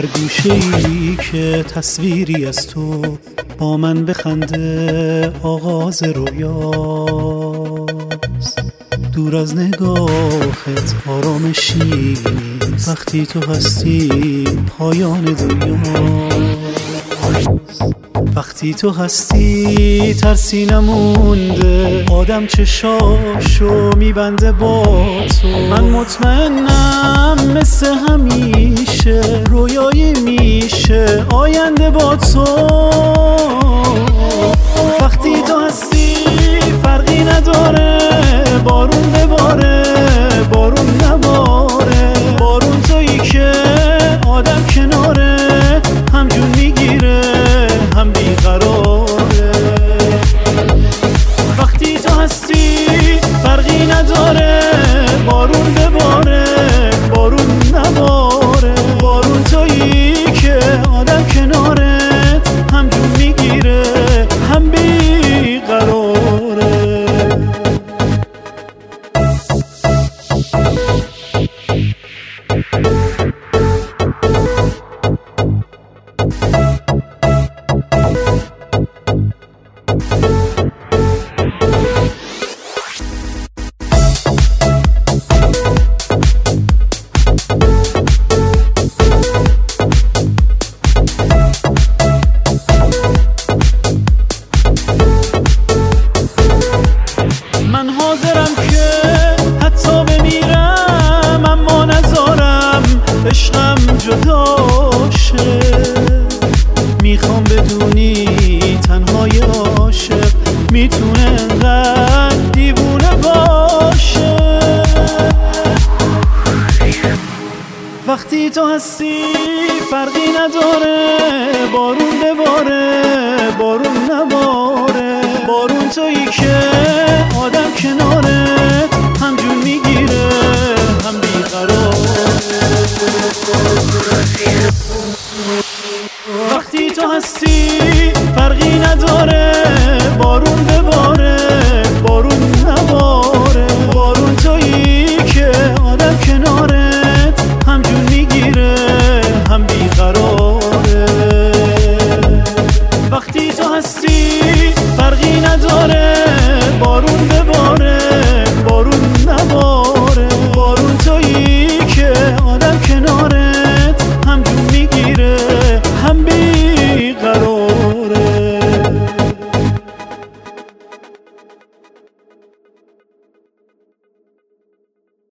هر گوشه‌ای که تصویری از تو با من بخنده آغاز رویاست. دور از نگاهت آرامشی نیست، وقتی تو هستی پایان دنیاست. وقتی تو هستی ترسی نمونده، آدم چشاشو میبنده با تو. من مطمئنم مثل همیشه رویایی میشه آینده با تو. وقتی تو هستی فرقی نداره بارون بباره بارون نباره، بارون تویی که آدم کناره همجون میگیره هم بیقراره. وقتی تو هستی فرقی نداره بارون بباره بارون نباره، بارون تویی که آدم کنارت همجون میگیره هم بیقراره. من حاضرم که حتی بمیرم اما نذارم عشقم جدا شه. میخوام بدونی تنهای عاشق میتونه انقدر دیوونه باشه. وقتی تو هستی فرقی نداره بارون بباره بارون نباره، بارون تویی که آدم کنارت همجون میگیره هم بیقراره.